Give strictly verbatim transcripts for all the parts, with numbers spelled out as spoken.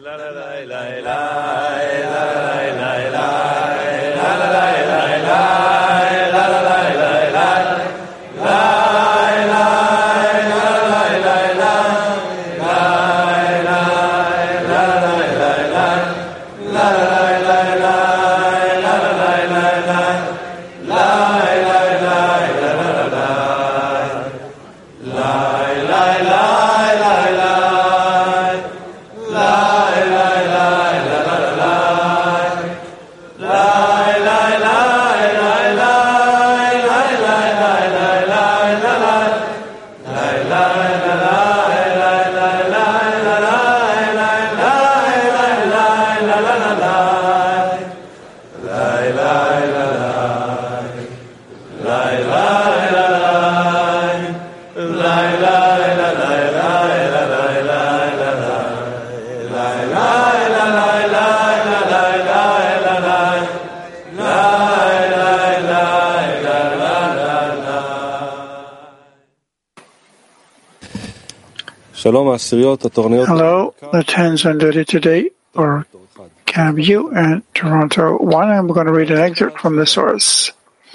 Hello, the tens on duty today for Camp U and Toronto one. I'm going to read an excerpt from the source.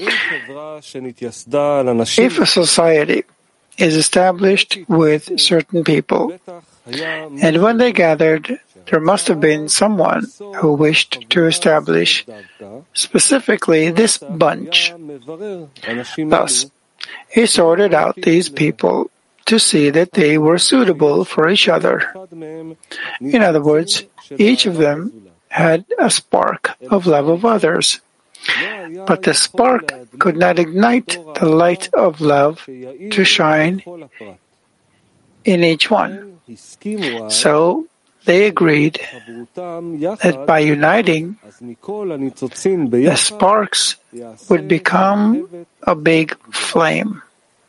If a society is established with certain people, and when they gathered, there must have been someone who wished to establish specifically this bunch. Thus, he sorted out these people to see that they were suitable for each other. In other words, each of them had a spark of love of others. But the spark could not ignite the light of love to shine in each one. So they agreed that by uniting, the sparks would become a big flame.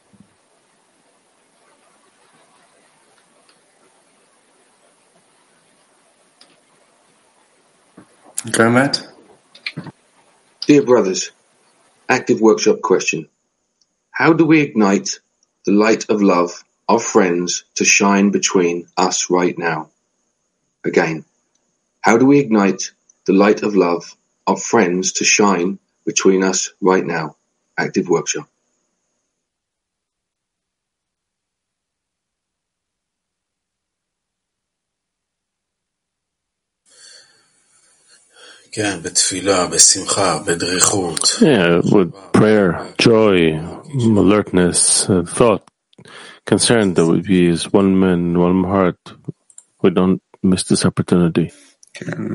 Go, Matt. Dear brothers, active workshop question. How do we ignite the light of love of friends to shine between us right now? Again, how do we ignite the light of love of friends to shine between us right now? Active workshop. Yeah, with prayer, joy, alertness, uh, thought, concern that we be as one man, one heart. We don't miss this opportunity. And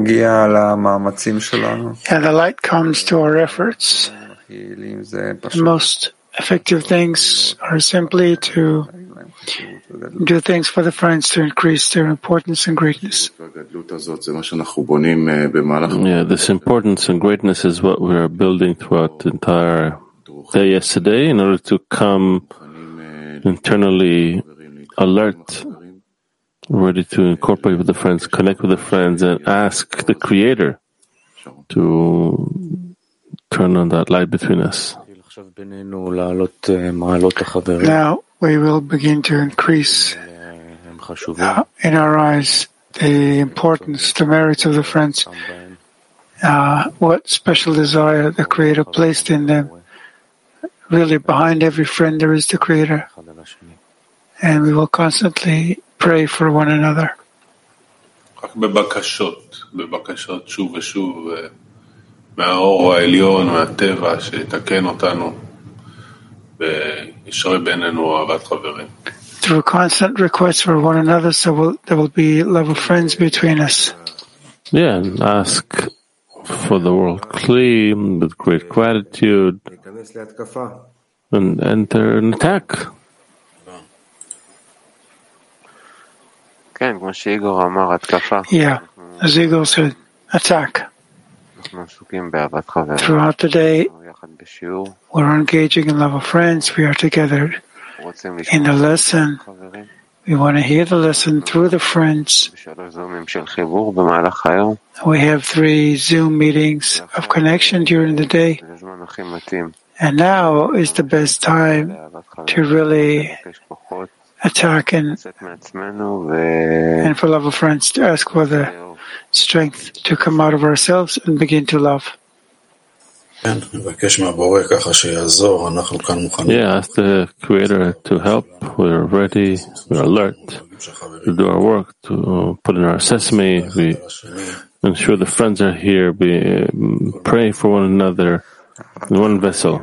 the light comes to our efforts. The most effective things are simply to do things for the friends to increase their importance and greatness. Yeah, this importance and greatness is what we are building throughout the entire day yesterday in order to come internally alert, ready to incorporate with the friends, connect with the friends, and ask the Creator to turn on that light between us. Now we will begin to increase uh, in our eyes the importance, the merits of the friends, uh, what special desire the Creator placed in them. Really, behind every friend there is the Creator. And we will constantly pray for one another. מהאור העליון, מהטבע, שיתקן אותנו וישרה בינינו אהבת חברים. Through constant requests for one another, so we'll, there will be love of friends between us. Yeah, and ask for the world clean with great gratitude and enter an attack. Yeah, as Igor said, attack. Throughout the day, we're engaging in love of friends. We are together in the lesson. We want to hear the lesson through the friends. We have three Zoom meetings of connection during the day. And now is the best time to really attack and, and for love of friends to ask for the strength to come out of ourselves and begin to love. Yeah, ask the Creator to help. We're ready, we're alert to do our work, to put in our sesame. We ensure the friends are here. We pray for one another in one vessel.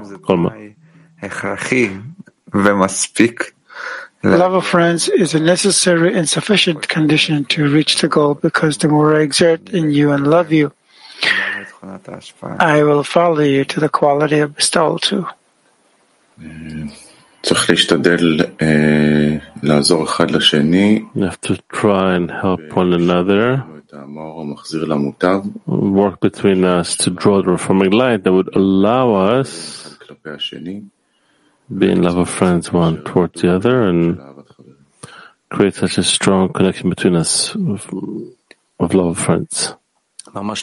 Love of friends is a necessary and sufficient condition to reach the goal, because the more I exert in you and love you, I will follow you to the quality of bestowal too. You have to try and help one another, work between us to draw the reforming light that would allow us be in love of friends one towards the other and create such a strong connection between us of, of love of friends. Let's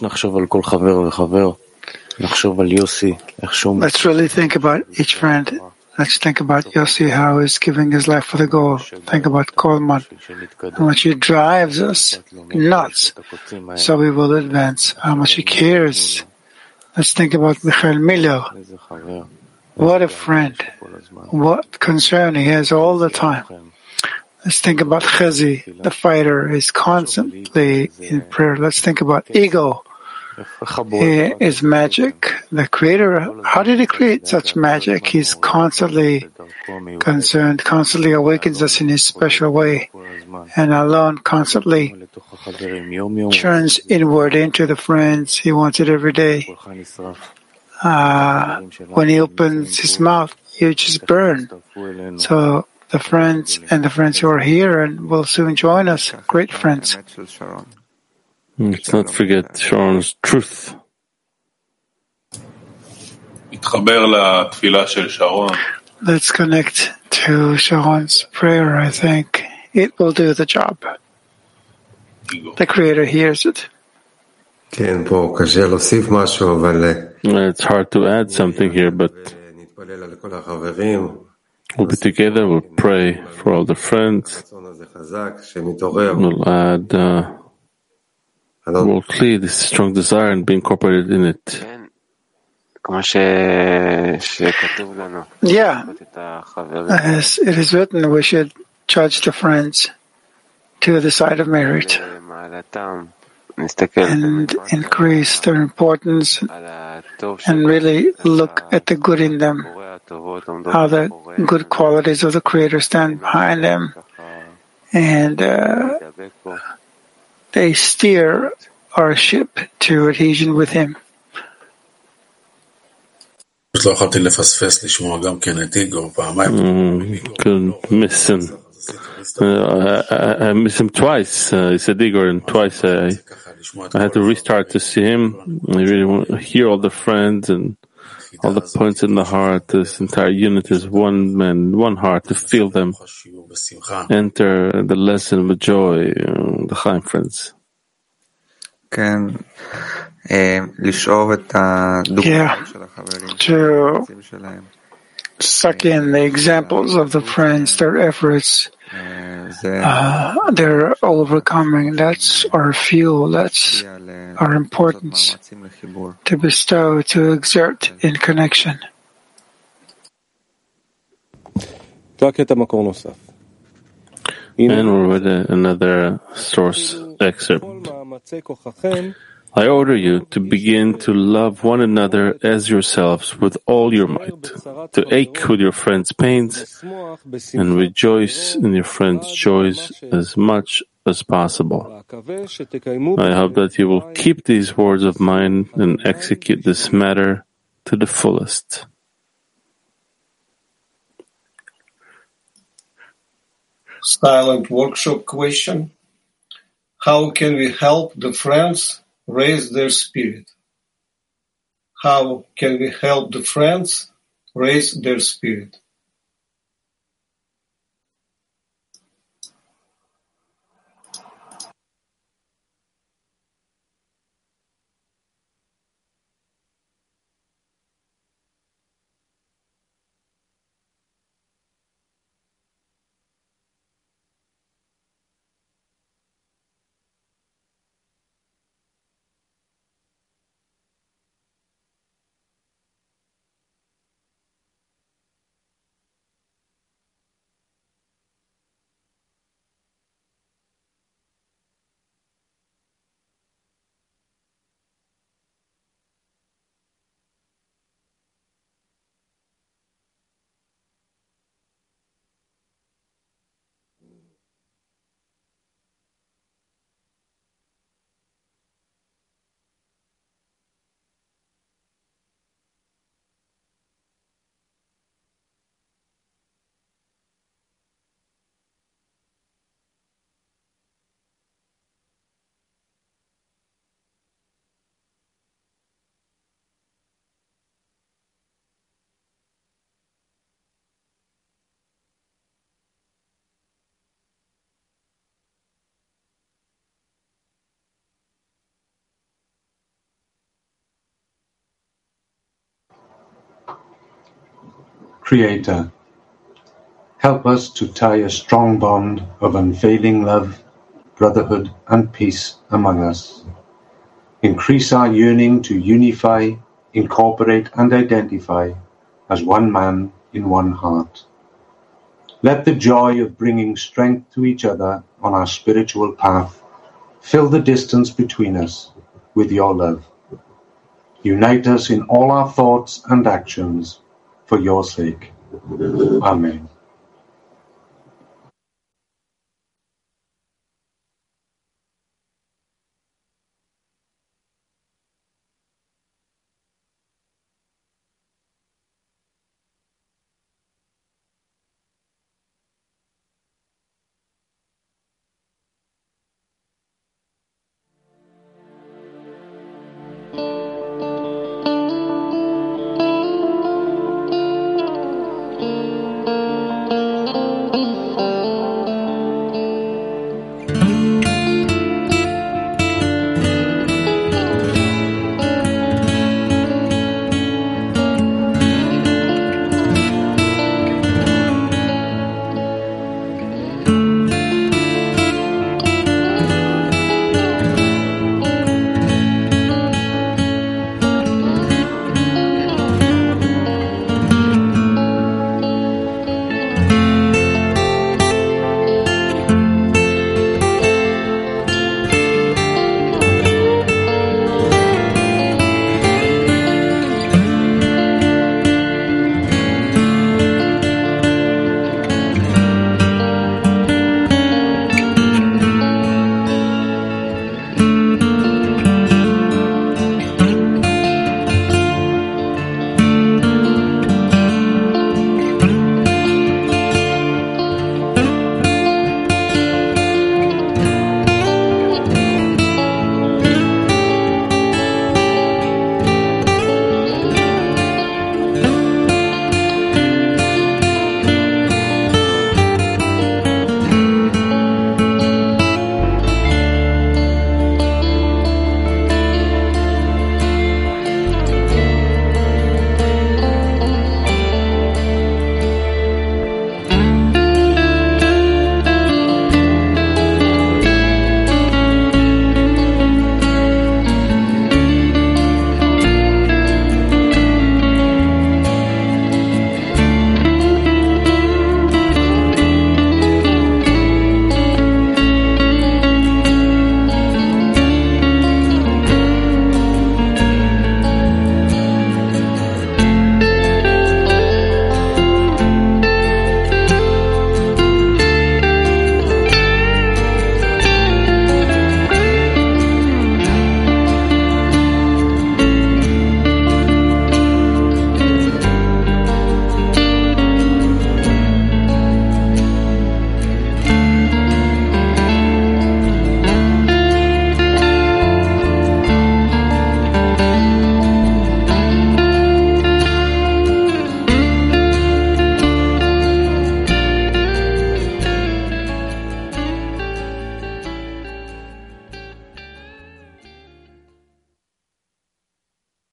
really think about each friend. Let's think about Yossi, how he's giving his life for the goal. Think about Kolman, how much he drives us nuts so we will advance, how much he cares. Let's think about Michael Miller. What a friend. What concern he has all the time. Let's think about Chazi, the fighter, is constantly in prayer. Let's think about Ego. He is magic. The Creator, how did He create such magic? He's constantly concerned, constantly awakens us in His special way, and alone constantly turns inward into the friends. He wants it every day. Uh, when He opens His mouth, you just burn. So the friends and the friends who are here and will soon join us, great friends. Let's not forget Sharon's truth. Let's connect to Sharon's prayer. I think it will do the job. The Creator hears it. It's hard to add something here, but we'll be together, we'll pray for all the friends, we'll add, uh, we'll plead this strong desire and be incorporated in it. Yeah, as it is written, we should judge the friends to the side of merit and increase their importance and really look at the good in them, how the good qualities of the Creator stand behind them, and uh, they steer our ship to adhesion with Him. Mm, couldn't miss him. Uh, I, I missed him twice. Uh, he said Igor, and twice I, I had to restart to see him. I really want to hear all the friends and all the points in the heart. This entire unit is one man, one heart, to feel them enter the lesson with joy, uh, the Chaim friends. Yeah, to suck in the examples of the friends, their efforts, uh, their overcoming. That's our fuel, that's our importance to bestow, to exert in connection. And we're with another source excerpt. I order you to begin to love one another as yourselves with all your might, to ache with your friends' pains, and rejoice in your friends' joys as much as possible. I hope that you will keep these words of mine and execute this matter to the fullest. Silent workshop question. How can we help the friends raise their spirit? How can we help the friends raise their spirit? Creator, help us to tie a strong bond of unfailing love, brotherhood, and peace among us. Increase our yearning to unify, incorporate, and identify as one man in one heart. Let the joy of bringing strength to each other on our spiritual path fill the distance between us with your love. Unite us in all our thoughts and actions for your sake. Amen.